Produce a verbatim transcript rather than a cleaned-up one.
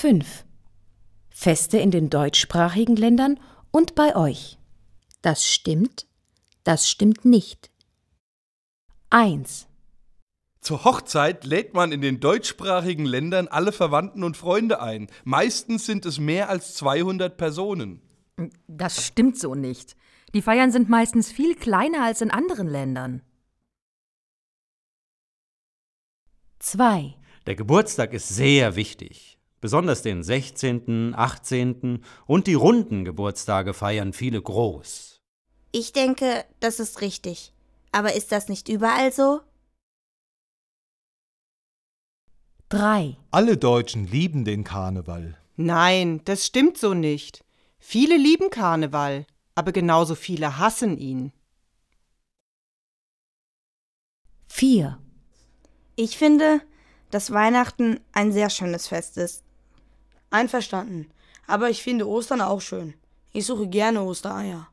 fünf. Feste in den deutschsprachigen Ländern und bei euch. Das stimmt, das stimmt nicht. eins. Zur Hochzeit lädt man in den deutschsprachigen Ländern alle Verwandten und Freunde ein. Meistens sind es mehr als zweihundert Personen. Das stimmt so nicht. Die Feiern sind meistens viel kleiner als in anderen Ländern. zwei. Der Geburtstag ist sehr wichtig. Besonders den sechzehnten, achtzehnten und die runden Geburtstage feiern viele groß. Ich denke, das ist richtig. Aber ist das nicht überall so? drei. Alle Deutschen lieben den Karneval. Nein, das stimmt so nicht. Viele lieben Karneval, aber genauso viele hassen ihn. vier. Ich finde, dass Weihnachten ein sehr schönes Fest ist. Einverstanden. Aber ich finde Ostern auch schön. Ich suche gerne Ostereier.